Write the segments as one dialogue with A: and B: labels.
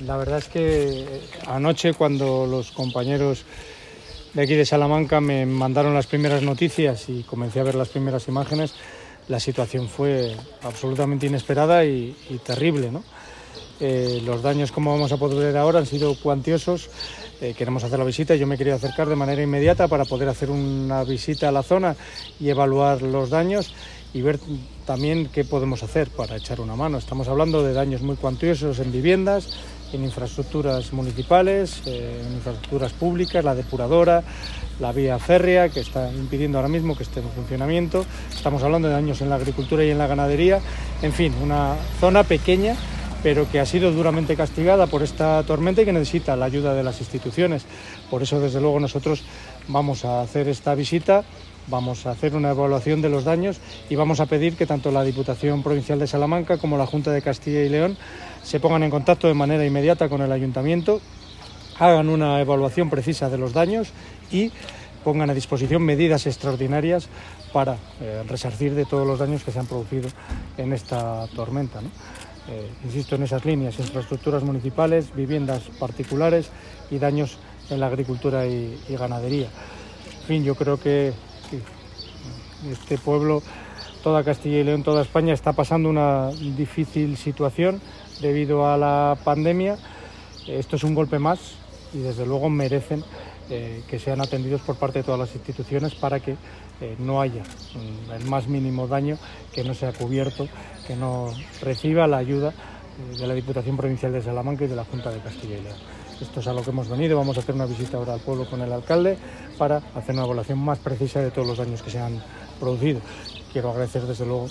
A: La verdad es que anoche, cuando los compañeros de aquí de Salamanca me mandaron las primeras noticias y comencé a ver las primeras imágenes, la situación fue absolutamente inesperada y terrible, ¿no? Los daños, como vamos a poder ver ahora, han sido cuantiosos. Queremos hacer la visita y yo me quería acercar de manera inmediata para poder hacer una visita a la zona y evaluar los daños y ver también qué podemos hacer para echar una mano. Estamos hablando de daños muy cuantiosos en viviendas, en infraestructuras municipales, en infraestructuras públicas, la depuradora, la vía férrea, que está impidiendo ahora mismo que esté en funcionamiento. Estamos hablando de daños en la agricultura y en la ganadería. En fin, una zona pequeña, pero que ha sido duramente castigada por esta tormenta y que necesita la ayuda de las instituciones. Por eso, desde luego, nosotros vamos a hacer esta visita, vamos a hacer una evaluación de los daños y vamos a pedir que tanto la Diputación Provincial de Salamanca como la Junta de Castilla y León se pongan en contacto de manera inmediata con el Ayuntamiento, hagan una evaluación precisa de los daños y pongan a disposición medidas extraordinarias para resarcir de todos los daños que se han producido en esta tormenta, ¿no? Insisto en esas líneas: infraestructuras municipales, viviendas particulares y daños en la agricultura y ganadería. En fin, yo creo que sí, este pueblo, toda Castilla y León, toda España está pasando una difícil situación debido a la pandemia. Esto es un golpe más y desde luego merecen que sean atendidos por parte de todas las instituciones para que no haya el más mínimo daño, que no sea cubierto, que no reciba la ayuda de la Diputación Provincial de Salamanca y de la Junta de Castilla y León. Esto es a lo que hemos venido. Vamos a hacer una visita ahora al pueblo con el alcalde para hacer una evaluación más precisa de todos los daños que se han producido. Quiero agradecer desde luego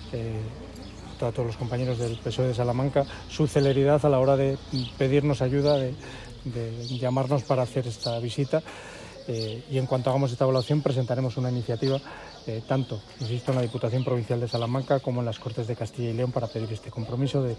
A: a todos los compañeros del PSOE de Salamanca su celeridad a la hora de pedirnos ayuda, de llamarnos para hacer esta visita. Y en cuanto hagamos esta evaluación presentaremos una iniciativa tanto, insisto, en la Diputación Provincial de Salamanca como en las Cortes de Castilla y León para pedir este compromiso de